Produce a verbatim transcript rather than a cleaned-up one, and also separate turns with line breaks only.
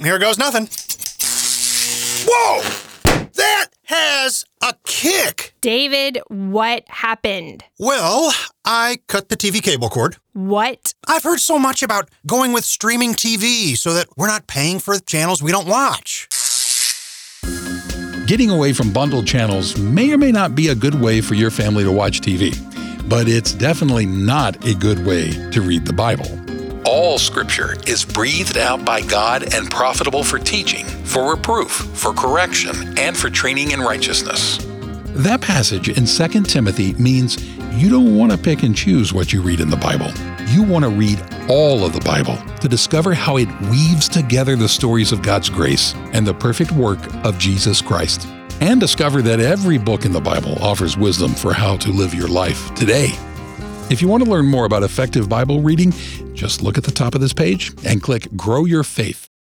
here goes nothing. Whoa! That has a kick.
David, what happened?
Well, I cut the T V cable cord.
What?
I've heard so much about going with streaming T V so that we're not paying for channels we don't watch.
Getting away from bundled channels may or may not be a good way for your family to watch T V, but it's definitely not a good way to read the Bible. All Scripture is breathed out by God and profitable for teaching, for reproof, for correction, and for training in righteousness. That passage in Second Timothy means you don't want to pick and choose what you read in the Bible. You want to read all of the Bible to discover how it weaves together the stories of God's grace and the perfect work of Jesus Christ, and discover that every book in the Bible offers wisdom for how to live your life today. If you want to learn more about effective Bible reading, just look at the top of this page and click Grow Your Faith.